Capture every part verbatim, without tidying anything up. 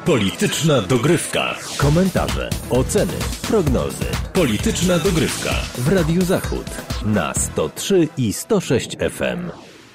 Polityczna dogrywka. Komentarze, oceny, prognozy. Polityczna dogrywka w Radiu Zachód na sto trzy i sto sześć F M.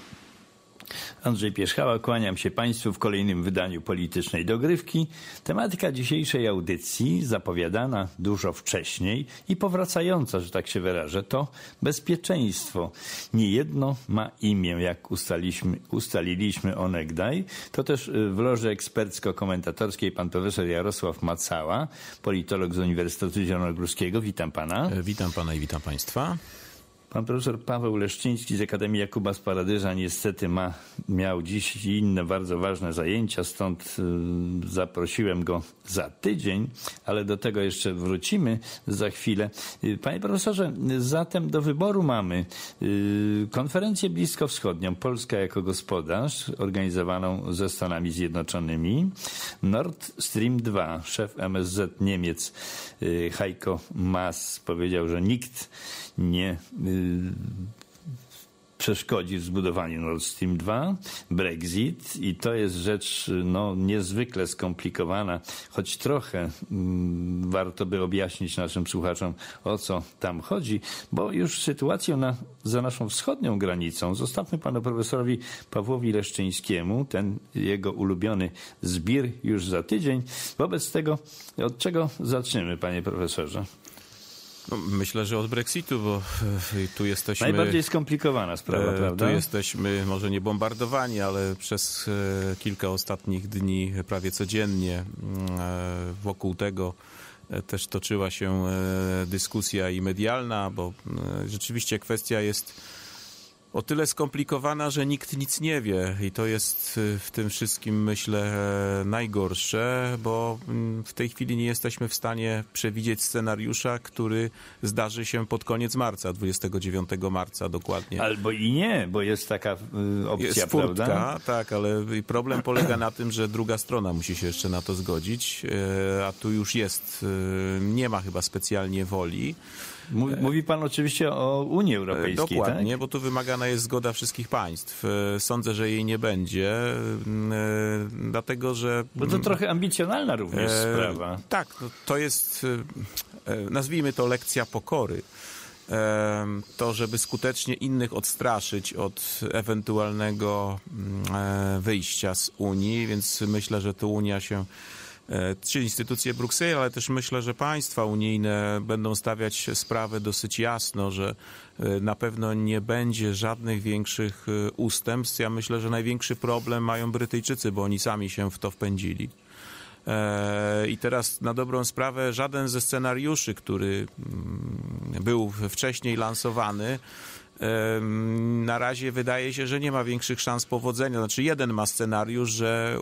Andrzej Pierzchała, kłaniam się Państwu w kolejnym wydaniu Politycznej Dogrywki. Tematyka dzisiejszej audycji, zapowiadana dużo wcześniej i powracająca, że tak się wyrażę, to bezpieczeństwo. Niejedno ma imię, jak ustaliliśmy, ustaliliśmy onegdaj. To też w loży ekspercko-komentatorskiej pan profesor Jarosław Macała, politolog z Uniwersytetu Zielonogórskiego. Witam pana. Witam pana i witam państwa. Pan profesor Paweł Leszczyński z Akademii Jakuba z Paradyża niestety ma, miał dziś inne bardzo ważne zajęcia, stąd y, zaprosiłem go za tydzień, ale do tego jeszcze wrócimy za chwilę. Y, panie profesorze, zatem do wyboru mamy y, konferencję bliskowschodnią, Polska jako gospodarz, organizowaną ze Stanami Zjednoczonymi, Nord Stream dwa, szef M S Z Niemiec y, Heiko Maas powiedział, że nikt nie y, przeszkodzi w zbudowaniu Nord Stream dwa, Brexit i to jest rzecz no, niezwykle skomplikowana, choć trochę mm, warto by objaśnić naszym słuchaczom, o co tam chodzi, bo już sytuację na, za naszą wschodnią granicą zostawmy panu profesorowi Pawłowi Leszczyńskiemu, ten jego ulubiony zbir już za tydzień. Wobec tego od czego zaczniemy, panie profesorze? No, myślę, że od Brexitu, bo tu jesteśmy... Najbardziej skomplikowana sprawa, e, prawda? Tu jesteśmy może nie bombardowani, ale przez e, kilka ostatnich dni prawie codziennie e, wokół tego e, też toczyła się e, dyskusja i medialna, bo e, rzeczywiście kwestia jest o tyle skomplikowana, że nikt nic nie wie i to jest w tym wszystkim, myślę, najgorsze, bo w tej chwili nie jesteśmy w stanie przewidzieć scenariusza, który zdarzy się pod koniec marca, dwudziestego dziewiątego marca dokładnie. Albo i nie, bo jest taka y, opcja, jest furtka, prawda? Tak, ale problem polega na tym, że druga strona musi się jeszcze na to zgodzić, a tu już jest, nie ma chyba specjalnie woli. Mówi pan oczywiście o Unii Europejskiej, Dokładnie, tak? bo tu wymagana jest zgoda wszystkich państw. Sądzę, że jej nie będzie, dlatego że... Bo to trochę ambicjonalna również e, sprawa. Tak, no, to jest, nazwijmy to lekcja pokory. To, żeby skutecznie innych odstraszyć od ewentualnego wyjścia z Unii, więc myślę, że tu Unia się... Trzy instytucje Brukseli, ale też myślę, że państwa unijne będą stawiać sprawę dosyć jasno, że na pewno nie będzie żadnych większych ustępstw. Ja myślę, że największy problem mają Brytyjczycy, bo oni sami się w to wpędzili. I teraz na dobrą sprawę żaden ze scenariuszy, który był wcześniej lansowany, na razie wydaje się, że nie ma większych szans powodzenia. Znaczy jeden ma scenariusz, że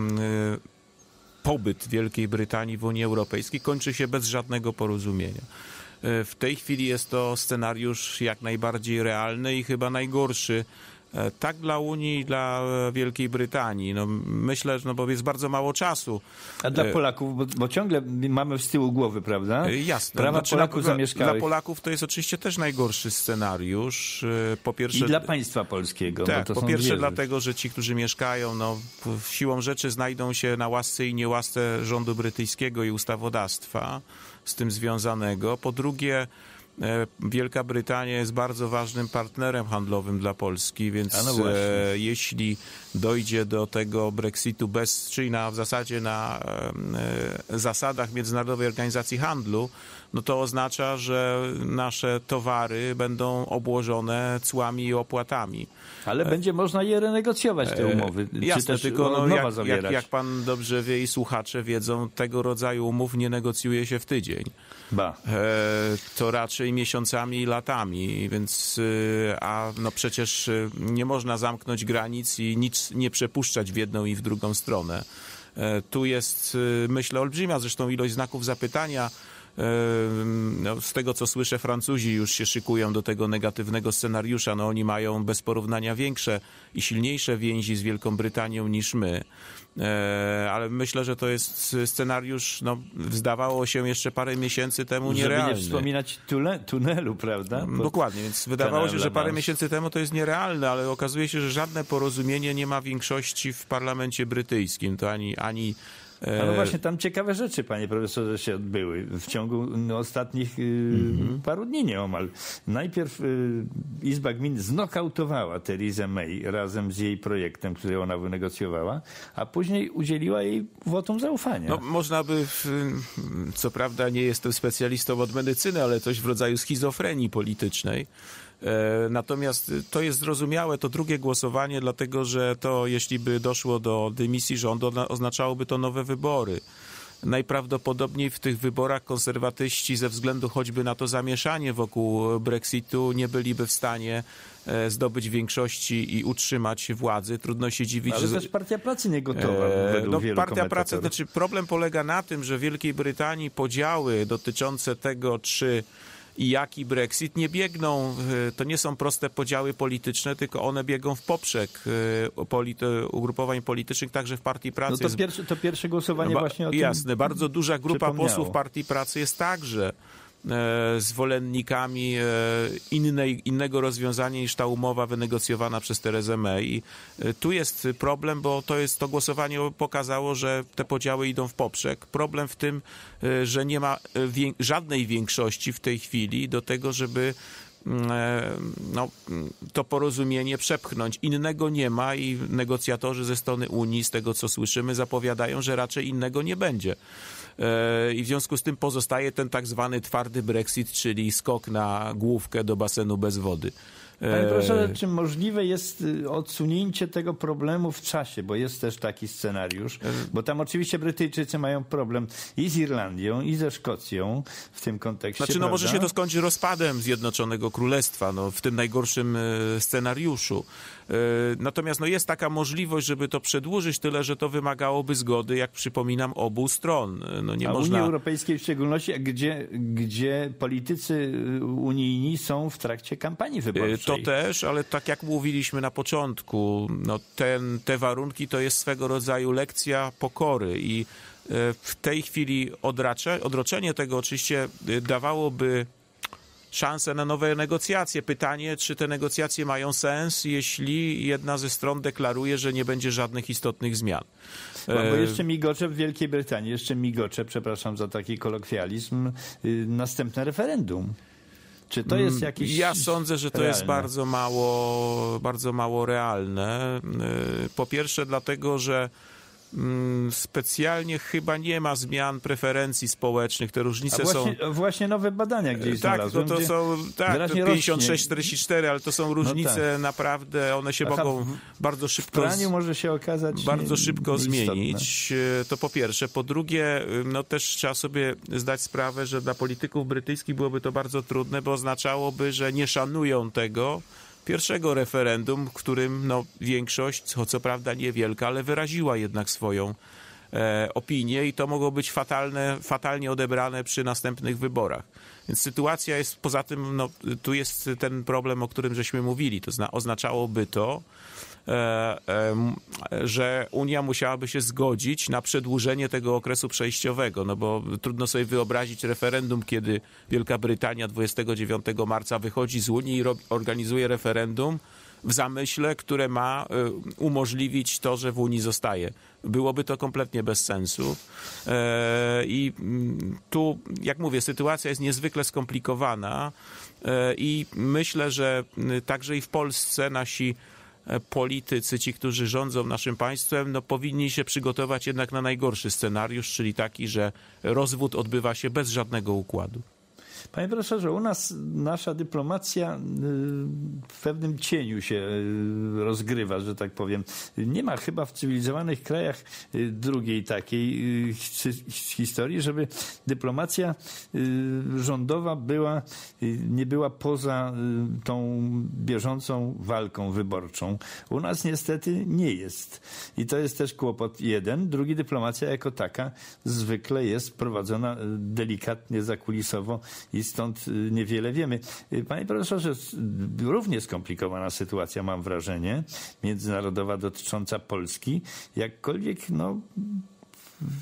pobyt Wielkiej Brytanii w Unii Europejskiej kończy się bez żadnego porozumienia. W tej chwili jest to scenariusz jak najbardziej realny i chyba najgorszy, tak dla Unii, dla Wielkiej Brytanii. No, myślę, że no, bo jest bardzo mało czasu. A dla Polaków, bo, bo ciągle mamy z tyłu głowy, prawda? Jasne. Prawa znaczy, Polaków dla, zamieszkałych. Dla Polaków to jest oczywiście też najgorszy scenariusz. Po pierwsze, I dla państwa polskiego. Tak, bo to po są pierwsze dwie dlatego, że ci, którzy mieszkają, no, siłą rzeczy znajdą się na łasce i niełasce rządu brytyjskiego i ustawodawstwa z tym związanego. Po drugie, Wielka Brytania jest bardzo ważnym partnerem handlowym dla Polski, więc no e, jeśli dojdzie do tego Brexitu bez, czyli na, w zasadzie na e, zasadach Międzynarodowej Organizacji Handlu, no to oznacza, że nasze towary będą obłożone cłami i opłatami. Ale e, będzie można je renegocjować, te umowy. E, jasne, czy też tylko no, jak, zawierać. Jak, jak pan dobrze wie i słuchacze wiedzą, tego rodzaju umów nie negocjuje się w tydzień. Ba. E, to raczej miesiącami i latami, więc a no przecież nie można zamknąć granic i nic nie przepuszczać w jedną i w drugą stronę. E, tu jest, myślę, olbrzymia zresztą ilość znaków zapytania. No, z tego, co słyszę, Francuzi już się szykują do tego negatywnego scenariusza. No, oni mają bez porównania większe i silniejsze więzi z Wielką Brytanią niż my. Ale myślę, że to jest scenariusz, no, zdawało się jeszcze parę miesięcy temu nierealny. Żeby nie wspominać tule, tunelu, prawda? Pod Dokładnie, więc wydawało się, że parę miesięcy temu to jest nierealne, ale okazuje się, że żadne porozumienie nie ma większości w parlamencie brytyjskim. To ani, ani Ale właśnie tam ciekawe rzeczy, panie profesorze, się odbyły w ciągu no, ostatnich y, mm-hmm. paru dni nieomal. Najpierw y, Izba Gmin znokautowała Teresę May razem z jej projektem, który ona wynegocjowała, a później udzieliła jej wotum zaufania. No, można by, co prawda nie jestem specjalistą od medycyny, ale coś w rodzaju schizofrenii politycznej. Natomiast to jest zrozumiałe, to drugie głosowanie, dlatego że to, jeśli by doszło do dymisji rządu, oznaczałoby to nowe wybory. Najprawdopodobniej w tych wyborach konserwatyści ze względu choćby na to zamieszanie wokół Brexitu nie byliby w stanie zdobyć większości i utrzymać władzy. Trudno się dziwić, ale że... też Partia Pracy nie gotowa e, według no, wielu Partia Pracy, znaczy problem polega na tym, że w Wielkiej Brytanii podziały dotyczące tego, czy i jaki Brexit nie biegną, to nie są proste podziały polityczne, tylko one biegną w poprzek polity, ugrupowań politycznych, także w Partii Pracy. No to, pierwsze, to pierwsze głosowanie no, właśnie o tym jasne, bardzo duża grupa posłów Partii Pracy jest także e, zwolennikami e, innej, innego rozwiązania niż ta umowa wynegocjowana przez Teresę May. I e, tu jest problem, bo to jest to głosowanie pokazało, że te podziały idą w poprzek. Problem w tym, e, że nie ma wiek, żadnej większości w tej chwili do tego, żeby no, to porozumienie przepchnąć. Innego nie ma i negocjatorzy ze strony Unii, z tego co słyszymy, zapowiadają, że raczej innego nie będzie. I w związku z tym pozostaje ten tak zwany twardy Brexit, czyli skok na główkę do basenu bez wody. Panie profesorze, czy możliwe jest odsunięcie tego problemu w czasie, bo jest też taki scenariusz, bo tam oczywiście Brytyjczycy mają problem i z Irlandią, i ze Szkocją w tym kontekście. Znaczy, no prawda? może się to skończy rozpadem Zjednoczonego Królestwa, no, w tym najgorszym scenariuszu. Natomiast no, jest taka możliwość, żeby to przedłużyć, tyle że to wymagałoby zgody, jak przypominam, obu stron. No, nie A można... Unii Europejskiej w szczególności, gdzie, gdzie politycy unijni są w trakcie kampanii wyborczej. To też, ale tak jak mówiliśmy na początku, no ten, te warunki to jest swego rodzaju lekcja pokory i w tej chwili odracze, odroczenie tego oczywiście dawałoby szansę na nowe negocjacje. Pytanie, czy te negocjacje mają sens, jeśli jedna ze stron deklaruje, że nie będzie żadnych istotnych zmian. Bo, bo jeszcze migocze w Wielkiej Brytanii, jeszcze migocze, przepraszam za taki kolokwializm, yy, następne referendum. Czy to jest jakiś... Ja sądzę, że to realne? jest bardzo mało, bardzo mało realne. Po pierwsze dlatego, że specjalnie chyba nie ma zmian preferencji społecznych. Te różnice A właśnie, są... właśnie nowe badania gdzieś tak, znalazłem. To, to są tak, pięćdziesiąt sześć czterdzieści cztery, ale to są różnice no tak. naprawdę, one się Aha, mogą w, bardzo szybko... W praniu może się okazać Bardzo szybko nieistotne. zmienić. To po pierwsze. Po drugie, no też trzeba sobie zdać sprawę, że dla polityków brytyjskich byłoby to bardzo trudne, bo oznaczałoby, że nie szanują tego pierwszego referendum, w którym no, większość, co, co prawda niewielka, ale wyraziła jednak swoją e, opinię i to mogło być fatalne, fatalnie odebrane przy następnych wyborach. Więc sytuacja jest, poza tym, no, tu jest ten problem, o którym żeśmy mówili. To zna, oznaczałoby to, e, e, że Unia musiałaby się zgodzić na przedłużenie tego okresu przejściowego, no bo trudno sobie wyobrazić referendum, kiedy Wielka Brytania dwudziestego dziewiątego marca wychodzi z Unii i ro, organizuje referendum w zamyśle, które ma umożliwić to, że w Unii zostaje. Byłoby to kompletnie bez sensu. I tu, jak mówię, sytuacja jest niezwykle skomplikowana i myślę, że także i w Polsce nasi politycy, ci, którzy rządzą naszym państwem, no, powinni się przygotować jednak na najgorszy scenariusz, czyli taki, że rozwód odbywa się bez żadnego układu. Panie profesorze, u nas nasza dyplomacja w pewnym cieniu się rozgrywa, że tak powiem. Nie ma chyba w cywilizowanych krajach drugiej takiej historii, żeby dyplomacja rządowa była, nie była poza tą bieżącą walką wyborczą. U nas niestety nie jest. I to jest też kłopot jeden. Drugi, dyplomacja jako taka zwykle jest prowadzona delikatnie, zakulisowo i stąd niewiele wiemy. Panie profesorze, równie skomplikowana sytuacja, mam wrażenie, międzynarodowa dotycząca Polski, jakkolwiek no, w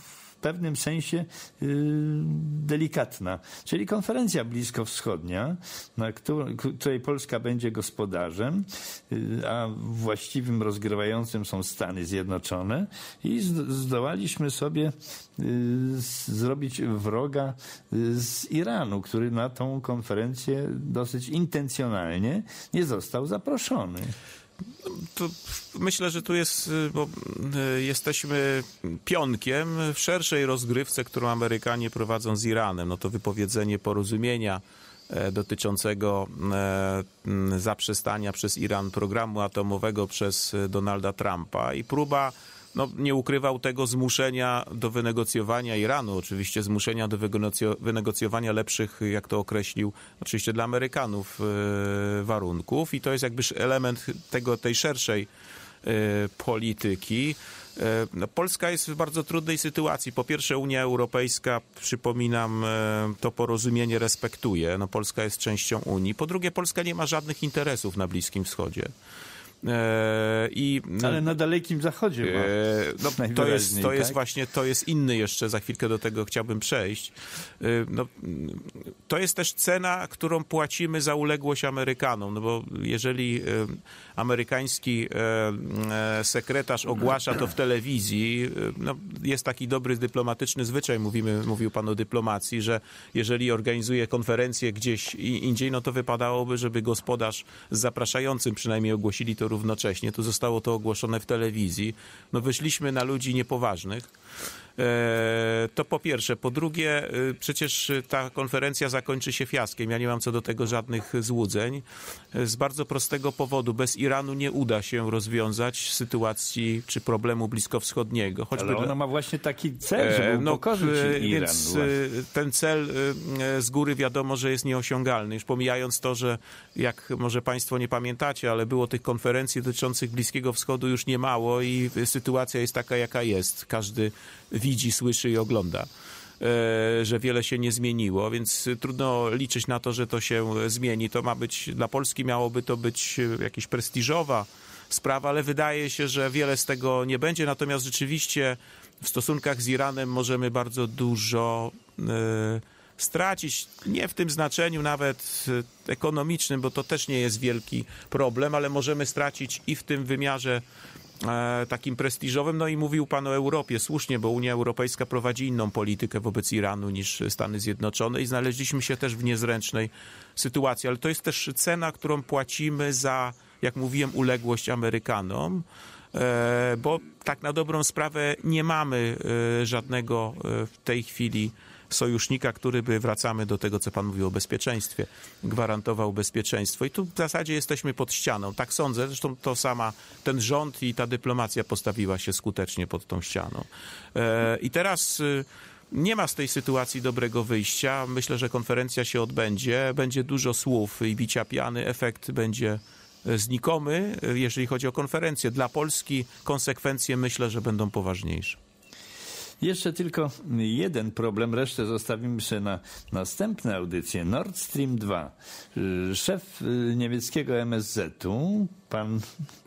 pewnym sensie yy, delikatna. Czyli konferencja bliskowschodnia, na której, której Polska będzie gospodarzem, yy, a właściwym rozgrywającym są Stany Zjednoczone i zdołaliśmy sobie yy, zrobić wroga yy, z Iranu, który na tą konferencję dosyć intencjonalnie nie został zaproszony. To myślę, że tu jest, bo jesteśmy pionkiem w szerszej rozgrywce, którą Amerykanie prowadzą z Iranem. No to wypowiedzenie porozumienia dotyczącego zaprzestania przez Iran programu atomowego przez Donalda Trumpa i próba, no nie ukrywał tego, zmuszenia do wynegocjowania Iranu, oczywiście zmuszenia do wynegocjowania lepszych, jak to określił, oczywiście dla Amerykanów warunków i to jest jakby element tego, tej szerszej polityki. No, Polska jest w bardzo trudnej sytuacji. Po pierwsze, Unia Europejska, przypominam, to porozumienie respektuje. No, Polska jest częścią Unii. Po drugie, Polska nie ma żadnych interesów na Bliskim Wschodzie. I, ale na Dalekim Zachodzie ma. No, to jest, to jest tak? właśnie, to jest inny jeszcze, za chwilkę do tego chciałbym przejść. No, to jest też cena, którą płacimy za uległość Amerykanom, no bo jeżeli amerykański sekretarz ogłasza to w telewizji, no, jest taki dobry dyplomatyczny zwyczaj, mówimy, mówił pan o dyplomacji, że jeżeli organizuje konferencję gdzieś indziej, no to wypadałoby, żeby gospodarz z zapraszającym przynajmniej ogłosili to równocześnie. Tu zostało to ogłoszone w telewizji. No wyszliśmy na ludzi niepoważnych. To po pierwsze. Po drugie, przecież ta konferencja zakończy się fiaskiem. Ja nie mam co do tego żadnych złudzeń. Z bardzo prostego powodu. Bez Iranu nie uda się rozwiązać sytuacji czy problemu bliskowschodniego. Choćby ale ona dla... ma właśnie taki cel, żeby no, upokorzyć Iran. Więc właśnie. Ten cel z góry wiadomo, że jest nieosiągalny. Już pomijając to, że jak może państwo nie pamiętacie, ale było tych konferencji dotyczących Bliskiego Wschodu już niemało i sytuacja jest taka, jaka jest. Każdy widzi, słyszy i ogląda, że wiele się nie zmieniło, więc trudno liczyć na to, że to się zmieni. To ma być, dla Polski miałoby to być jakaś prestiżowa sprawa, ale wydaje się, że wiele z tego nie będzie. Natomiast rzeczywiście w stosunkach z Iranem możemy bardzo dużo stracić. Nie w tym znaczeniu nawet ekonomicznym, bo to też nie jest wielki problem, ale możemy stracić i w tym wymiarze takim prestiżowym. No i mówił pan o Europie, słusznie, bo Unia Europejska prowadzi inną politykę wobec Iranu niż Stany Zjednoczone i znaleźliśmy się też w niezręcznej sytuacji, ale to jest też cena, którą płacimy za, jak mówiłem, uległość Amerykanom, bo tak na dobrą sprawę nie mamy żadnego w tej chwili sojusznika, który by, wracamy do tego, co pan mówił o bezpieczeństwie, gwarantował bezpieczeństwo. I tu w zasadzie jesteśmy pod ścianą. Tak sądzę. Zresztą to sama ten rząd i ta dyplomacja postawiła się skutecznie pod tą ścianą. E, I teraz y, nie ma z tej sytuacji dobrego wyjścia. Myślę, że konferencja się odbędzie. Będzie dużo słów i bicia piany. Efekt będzie znikomy, jeżeli chodzi o konferencję. Dla Polski konsekwencje, myślę, że będą poważniejsze. Jeszcze tylko jeden problem, resztę zostawimy sobie na następne audycje. Nord Stream dwa. Szef niemieckiego M S Z-u, pan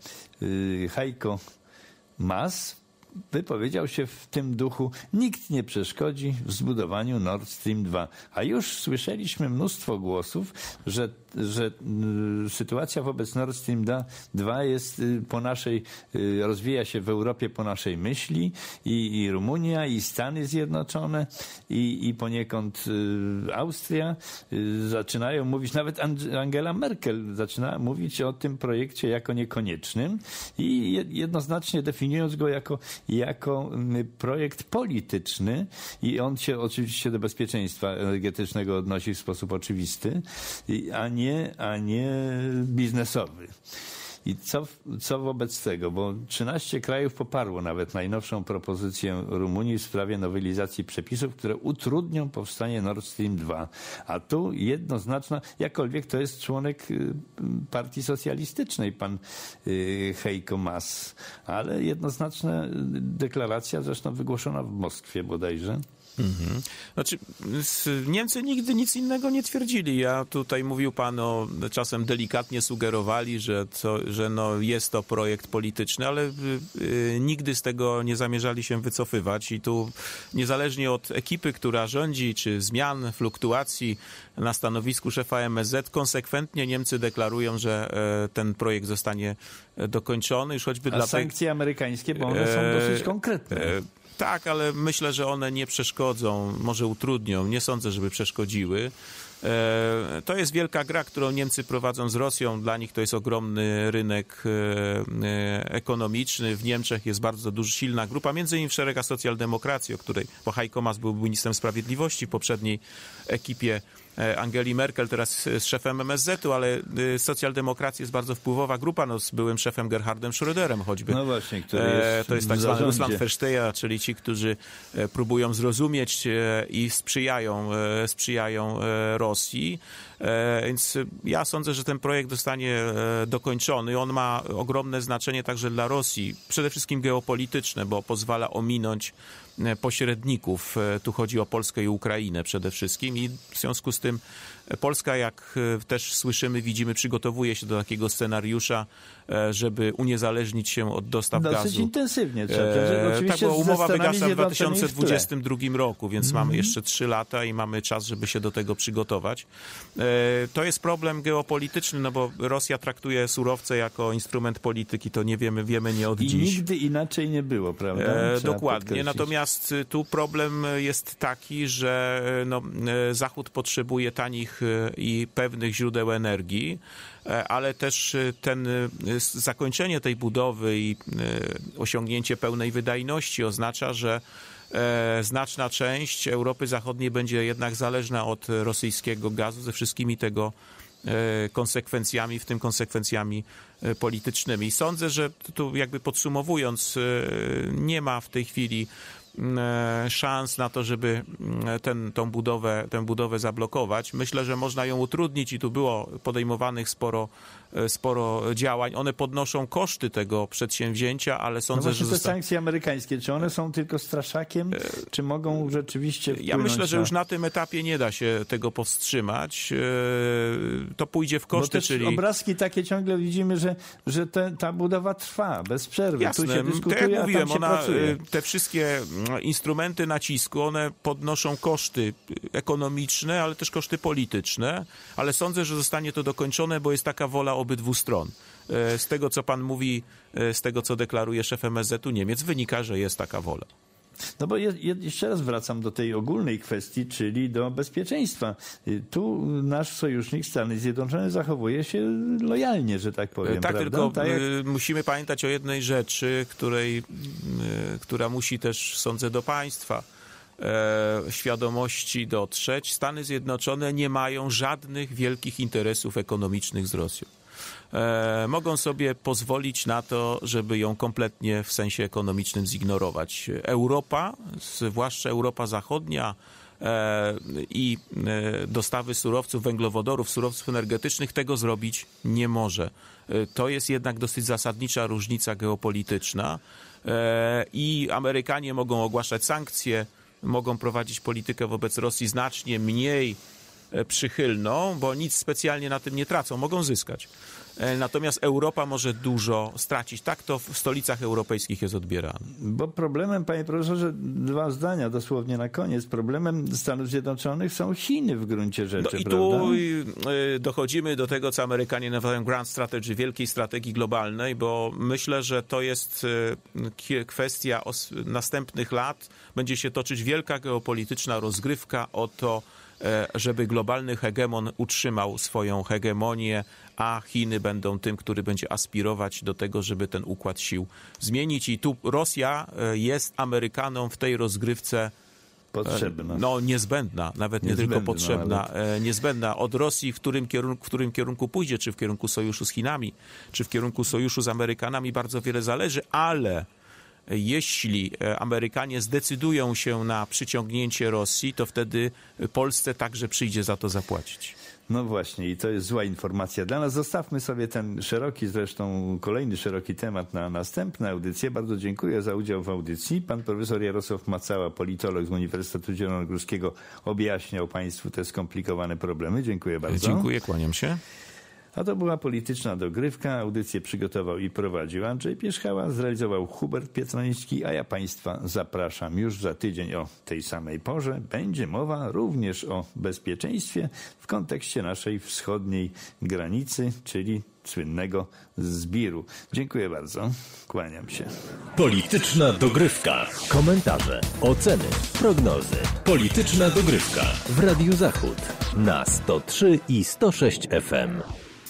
Heiko Maas, wypowiedział się w tym duchu: nikt nie przeszkodzi w zbudowaniu Nord Stream dwa. A już słyszeliśmy mnóstwo głosów, że, że y, sytuacja wobec Nord Stream dwa jest y, po naszej, y, rozwija się w Europie po naszej myśli i, i Rumunia, i Stany Zjednoczone, i, i poniekąd y, Austria y, zaczynają mówić, nawet Angela Merkel zaczyna mówić o tym projekcie jako niekoniecznym i jednoznacznie definiując go jako jako projekt polityczny i on się oczywiście do bezpieczeństwa energetycznego odnosi w sposób oczywisty, a nie, a nie biznesowy. I co, co wobec tego? Bo trzynaście krajów poparło nawet najnowszą propozycję Rumunii w sprawie nowelizacji przepisów, które utrudnią powstanie Nord Stream dwa. A tu jednoznaczna, jakkolwiek to jest członek partii socjalistycznej, pan Heiko Maas, ale jednoznaczna deklaracja, zresztą wygłoszona w Moskwie bodajże. Mhm. Znaczy, Niemcy nigdy nic innego nie twierdzili. Ja tutaj mówił pan o, czasem delikatnie sugerowali, że, co, że że no jest to projekt polityczny, ale y, y, nigdy z tego nie zamierzali się wycofywać i tu niezależnie od ekipy, która rządzi, czy zmian, fluktuacji na stanowisku szefa M S Z, konsekwentnie Niemcy deklarują, że e, ten projekt zostanie dokończony, już choćby A dla sankcje tej... amerykańskie, bo one są dosyć konkretne. E, tak, ale myślę, że one nie przeszkodzą, może utrudnią, nie sądzę, żeby przeszkodziły. To jest wielka gra, którą Niemcy prowadzą z Rosją. Dla nich to jest ogromny rynek ekonomiczny. W Niemczech jest bardzo duża, silna grupa, między innymi w szeregach socjaldemokracji, o której, bo Heiko Maas był ministrem sprawiedliwości w poprzedniej ekipie Angeli Merkel, teraz z szefem M S Z-u, ale socjaldemokracja jest bardzo wpływowa grupa, no, z byłym szefem Gerhardem Schröderem choćby. No właśnie, który jest To jest tak zwany Russlandversteher, czyli ci, którzy próbują zrozumieć i sprzyjają, sprzyjają Rosji. Więc ja sądzę, że ten projekt zostanie dokończony. On ma ogromne znaczenie także dla Rosji, przede wszystkim geopolityczne, bo pozwala ominąć pośredników. Tu chodzi o Polskę i Ukrainę przede wszystkim i w związku z tym Polska, jak też słyszymy, widzimy, przygotowuje się do takiego scenariusza, żeby uniezależnić się od dostaw Dosyć gazu. Dosyć intensywnie. Trzeba e, tak, bo umowa wygasa w dwa tysiące dwudziestym drugim w roku, więc mm. mamy jeszcze trzy lata i mamy czas, żeby się do tego przygotować. E, to jest problem geopolityczny, no bo Rosja traktuje surowce jako instrument polityki, to nie wiemy, wiemy nie od I dziś. I nigdy inaczej nie było, prawda? E, dokładnie. Podkreślić. Natomiast tu problem jest taki, że no, Zachód potrzebuje tanich i pewnych źródeł energii, ale też ten, zakończenie tej budowy i osiągnięcie pełnej wydajności oznacza, że znaczna część Europy Zachodniej będzie jednak zależna od rosyjskiego gazu ze wszystkimi tego konsekwencjami, w tym konsekwencjami politycznymi. I sądzę, że tu jakby podsumowując, nie ma w tej chwili szans na to, żeby ten, tą budowę, tę budowę zablokować. Myślę, że można ją utrudnić i tu było podejmowanych sporo, sporo działań. One podnoszą koszty tego przedsięwzięcia, ale sądzę, no że... te zosta... sankcje amerykańskie, czy one są tylko straszakiem, czy mogą rzeczywiście wpłynąć? Ja myślę, że na... już na tym etapie nie da się tego powstrzymać. To pójdzie w koszty, Bo też czyli... obrazki takie ciągle widzimy, że, że te, ta budowa trwa bez przerwy. Jasne. Tu się dyskutuje, tak jak mówiłem, a tam się ona, pracuje. te wszystkie instrumenty nacisku, one podnoszą koszty ekonomiczne, ale też koszty polityczne, ale sądzę, że zostanie to dokończone, bo jest taka wola obydwu stron. Z tego, co pan mówi, z tego, co deklaruje szef M S Z-u Niemiec, wynika, że jest taka wola. No bo je, je, jeszcze raz wracam do tej ogólnej kwestii, czyli do bezpieczeństwa. Tu nasz sojusznik Stany Zjednoczone zachowuje się lojalnie, że tak powiem. Tak, prawda? tylko tak jak... musimy pamiętać o jednej rzeczy, której, która musi też, sądzę, do państwa e, świadomości dotrzeć. Stany Zjednoczone nie mają żadnych wielkich interesów ekonomicznych z Rosją. E, mogą sobie pozwolić na to, żeby ją kompletnie w sensie ekonomicznym zignorować. Europa, zwłaszcza Europa Zachodnia e, i e, dostawy surowców, węglowodorów, surowców energetycznych tego zrobić nie może. E, to jest jednak dosyć zasadnicza różnica geopolityczna e, i Amerykanie mogą ogłaszać sankcje, mogą prowadzić politykę wobec Rosji znacznie mniej przychylną, bo nic specjalnie na tym nie tracą, mogą zyskać. Natomiast Europa może dużo stracić. Tak to w stolicach europejskich jest odbierane. Bo problemem, panie profesorze, dwa zdania dosłownie na koniec. Problemem Stanów Zjednoczonych są Chiny w gruncie rzeczy, no i prawda? tu dochodzimy do tego, co Amerykanie nazywają grand strategy, wielkiej strategii globalnej, bo myślę, że to jest kwestia następnych lat. Będzie się toczyć wielka geopolityczna rozgrywka o to, żeby globalny hegemon utrzymał swoją hegemonię, a Chiny będą tym, który będzie aspirować do tego, żeby ten układ sił zmienić. I tu Rosja jest Amerykanom w tej rozgrywce potrzebna. No niezbędna, nawet nie Niezbędna, tylko potrzebna, ale... niezbędna. Od Rosji, w którym, kierunku, w którym kierunku pójdzie, czy w kierunku sojuszu z Chinami, czy w kierunku sojuszu z Amerykanami, bardzo wiele zależy, ale jeśli Amerykanie zdecydują się na przyciągnięcie Rosji, to wtedy Polsce także przyjdzie za to zapłacić. No właśnie i to jest zła informacja dla nas. Zostawmy sobie ten szeroki, zresztą kolejny szeroki temat na następne audycje. Bardzo dziękuję za udział w audycji. Pan profesor Jarosław Macała, politolog z Uniwersytetu Zielonogórskiego, objaśniał państwu te skomplikowane problemy. Dziękuję bardzo. Dziękuję, kłaniam się. A to była Polityczna Dogrywka. Audycję przygotował i prowadził Andrzej Pierzchała, zrealizował Hubert Pietroniński, a ja Państwa zapraszam już za tydzień o tej samej porze. Będzie mowa również o bezpieczeństwie w kontekście naszej wschodniej granicy, czyli słynnego Zbiru. Dziękuję bardzo. Kłaniam się. Polityczna Dogrywka. Komentarze, oceny, prognozy. Polityczna Dogrywka w Radiu Zachód na sto trzy i sto sześć F M.